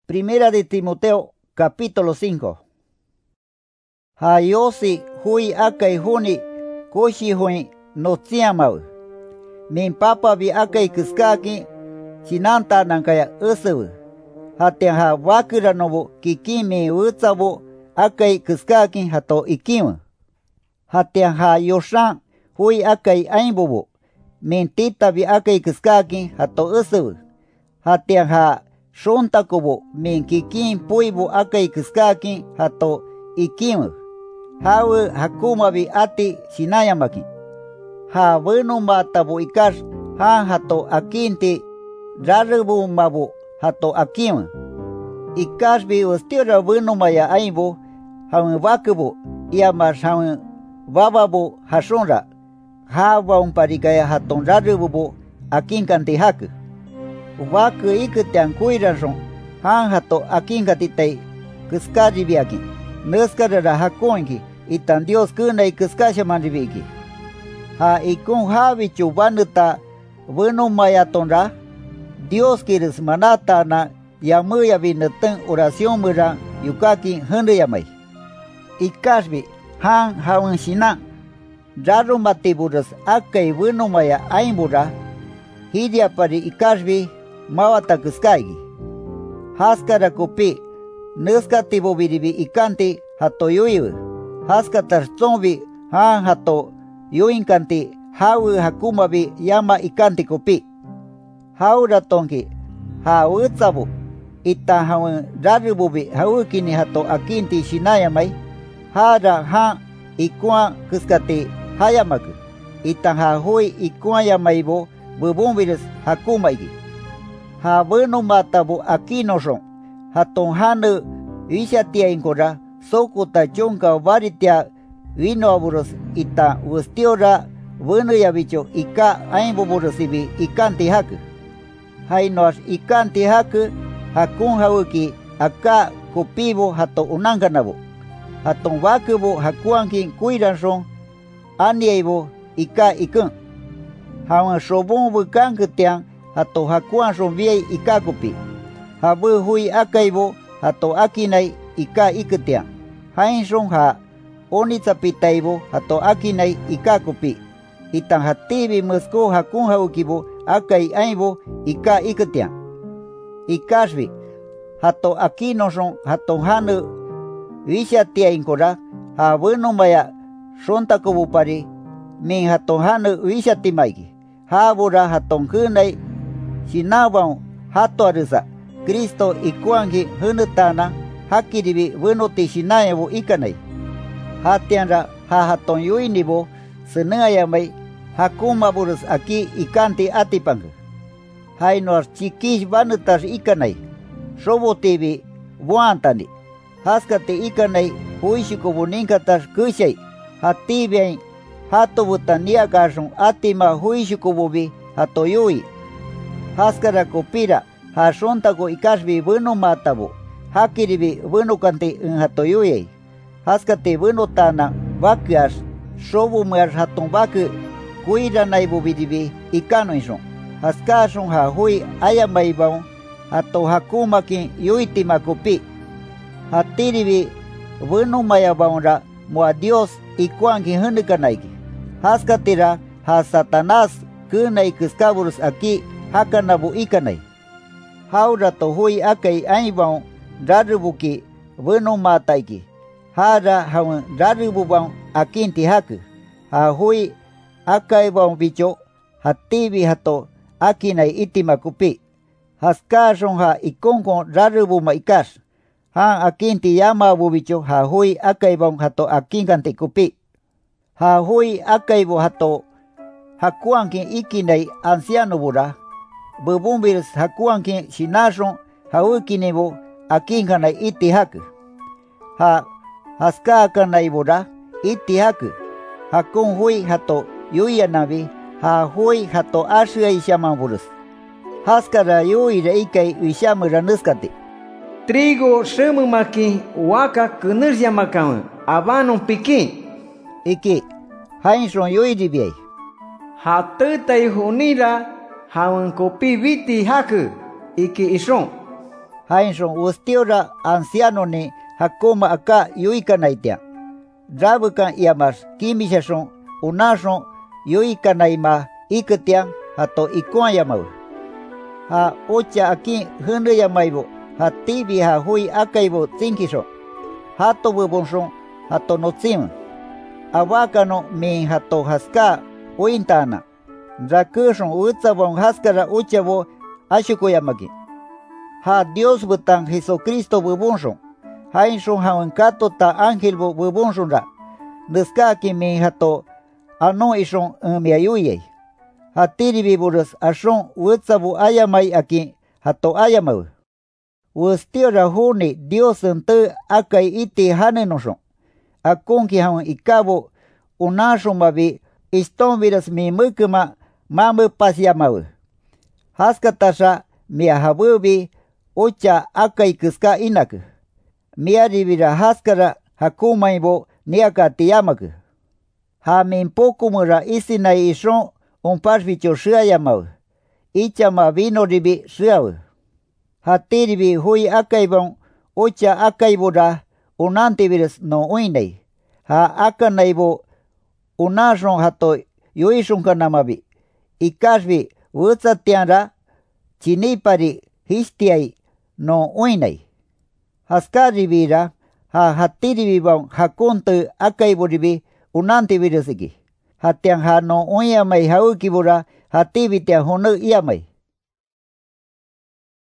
Primera de Timoteo, capítulo 5. Hayosi hui akai huni koshi hui no tsiamau. Min papa bi akai kiskaki sinanta nankaya usu. Hatian ha wakira nobu kikimi utsabu akai kiskaki hato ikimu. Hatian ha yoshan hui akai aimbubu. Min tita bi akai kiskaki hato usu. Hatian ha shontakubu min kikin puibu akai kiskaki hato ikimu. Hawe hakuma bi ati sinayamaki. Ha bueno matabu ikas ha hato akinti rarubu mabu hato akimu. Ikas bi ustiora bueno maya aimbu hawe wakubu iamas hawe wababu hasonra. Ha waun parikaya haton rarubu akinkanti haku. Waku ikutian kuiranson han hato akinkatitai kiskaribiaki. Nuskarara hakonki itan Dios kunai kiskashamanribiki. Ha ikun habichu banuta bueno mayatonra Dios kiris manata na yamuya bineteng oración mura yukaki hunduyamai. Ikasbi han hawan shina raro matiburus akai bueno maya aimbura hidia pari ikasbi mawata kiskaigi. Haskara kupi nuskatibo biribi ikanti hato yuyu. Haskatar zombi han hato yuinkanti hawi hakumabi yama ikanti kupi. Haura tonki ha utsabu ita hawi rarububi hawukini hato akinti shinayamai. Hara ha ikua kiskati hayamaku. Ita ha hui ikua yamaibo bubumbiris hakumaigi. Ha bueno matabu akinoson haton hanu ishatia inkora sokuta chonka varitia vino aburus ita ustiora bueno yabicho ika aimbuburusibi ikanti haku. Hainos ikanti haku hakun hawuki aka kupibo hato unankanabu. Haton wakubo hakuankin kuiranson aniaibo ika ikun. Hawan sobon bukankutian hato hakuanson viei ika kupi. Habu hui akaibo hato akinai ika ikutian. Hainson ha onitsapitaibo hato akinai ika kupi. Itan hatibi musko hakun haukibo akai aibo ika ikutian. Ikasbi hato akinoson hato hanu vishatia inkora ha bueno maya shontakubu pari min hato hanu vishatimaiki. Habura haton kunai sinawan hato arusa. Cristo ikuangi hunutana hakiribi wenoti shinayabu ikanai. Hatianra ha haton yuinibo senayamai hakumaburus aki ikanti atipangu. Hainos chikish vanutas ikanai. Sobotibi buantani. Haskati ikanai huishikubu ninkatas kushai. Hatibiain hatobutan niakason atima huishikububi hatoyui. Haskara kopira ha sontako ikasbi bueno matabu. Hakiribi bueno kanti hatoyui. Haskati bueno tana vakias sobu muar haton vaku kuira naibu bidibi ikanoison. Haskason ha hui ayamaibon hato hakumakin yuitima kupi. Hatiribi bueno mayabonra mua Dios ikuanki hunukanaiki. Haskatira ha Satanás kunai kiskaburus aki hakanabu ikanai. Haura to hui akai aibon rarubuki bueno mataiki. Hara haun rarububon akinti haku. Ha hui akaibon bicho hatibi hato akinai itima kupi. Haskason ha ikonkon rarubuma ikas. Ha akinti yamabu bicho ha hui akaibon hato akinkanti kupi. Ha hui akaibo hato hakuankin ikinai anciano bura. Bubumbiris hakuankin shinason hawukinibo akinkanai iti haku. Ha haskakanai bura iti haku. Hakun hui hato yuyanabi ha hui hato ashiai shamanburus. Haskara yuire ikai wishamura nuskati. Trigo shemumaki waka kunurjamakamu abanon piki. Iki hainson yuiribiai. Hatutai hunira hawan kopi viti haku iki ison. Hainson ustiora anciano ni hakuma aka yuikanaitia. Drabukan iamas kimishason unason yuikanaima iketian hato ikuan yamau. Ha ocha akin hunu yamaibo ha tibi ha hui akaibo tsinkisho. Hato bubonson hato notsim. Awakano min hato haska uintana. Rakuson utsabon haskara uchabo ashukuyamaki. Ha Dios butang Jesucristo bubonson. Hainson haunkato ta ángel bubonson ra. Nuskaki min hato ano ison miayuye. Ha tiribi burus ason utsabu ayamay akin hato ayamaw. Wustira huni Dios ente akay iti hanenoson. Akunki haun ikabo unason mabi iston viras mi mukuma mamu pasyamaw. Haskatasha miahabubi ucha akay kuska inak. Miaribira haskara hakumaybo niaka tiyamak. Ha min pokumura isinay ison unparvicho shayamaw. Ichama vino ribi shaw. Ha tiribi hui akaybon ucha akaybura unantiviras no uinay. Ha akanaybo unason hato yuison kanamabi. Ikashbi utsatianra chinipari histiay no uinay. Haskaribira ha hatiribibon hakuntu akayburibi unantivirasiki. Hatian ha no uyamay haukibura hatibitian hunu iyamay.